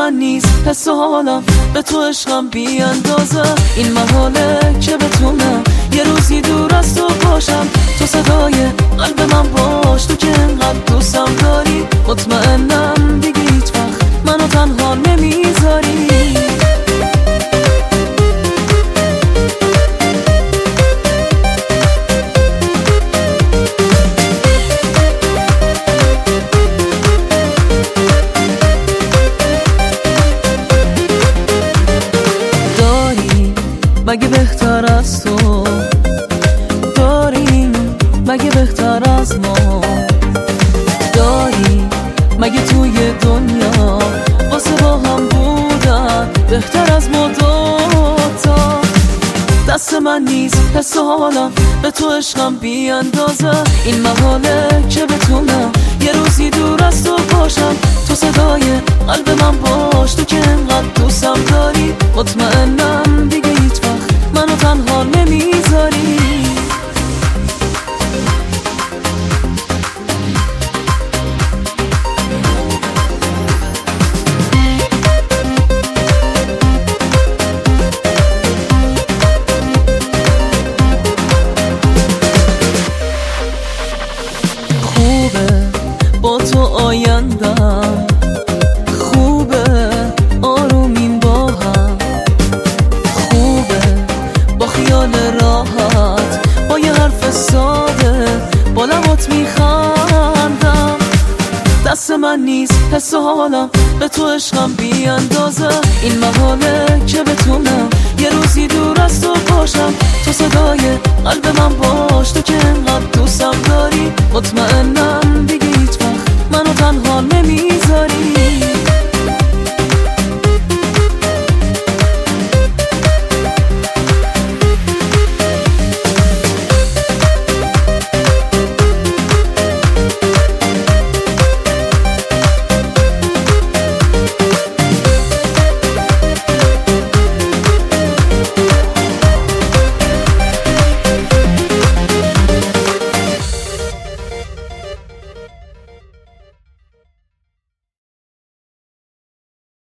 من نیست حس و حالم به تو عشقم بی اندازه. این محاله که بتونم یه روزی دور از تو باشم. تو صدای قلب من باش، تو که انقدر دوستم داری. مطمئنم دیگه هیچ وقت منو تنها نمیذاری. مگه بهتر از تو داریم؟ مگه بهتر از ما داری؟ مگه توی دنیا واسه با هم بودن بهتر از ما دوتا؟ دست من نیست حس و حالم به تو عشقم بی اندازه. این محاله که بتونم یه روزی دور از تو باشم. تو صدای قلب من باش، تو که انقدر دوستم داری. مطمئنم دیگه هیچ وقت منو تنها نمیذاری. خوبه با تو آیندم، خوبه آرومیم با هم، خوبه با خیال راحت، با یه حرف ساده با لبات میخندم. دست من نیست حس و حالم به تو عشقم بی اندازه. این محاله که بتونم یه روزی دور از تو باشم. تو صدای قلب من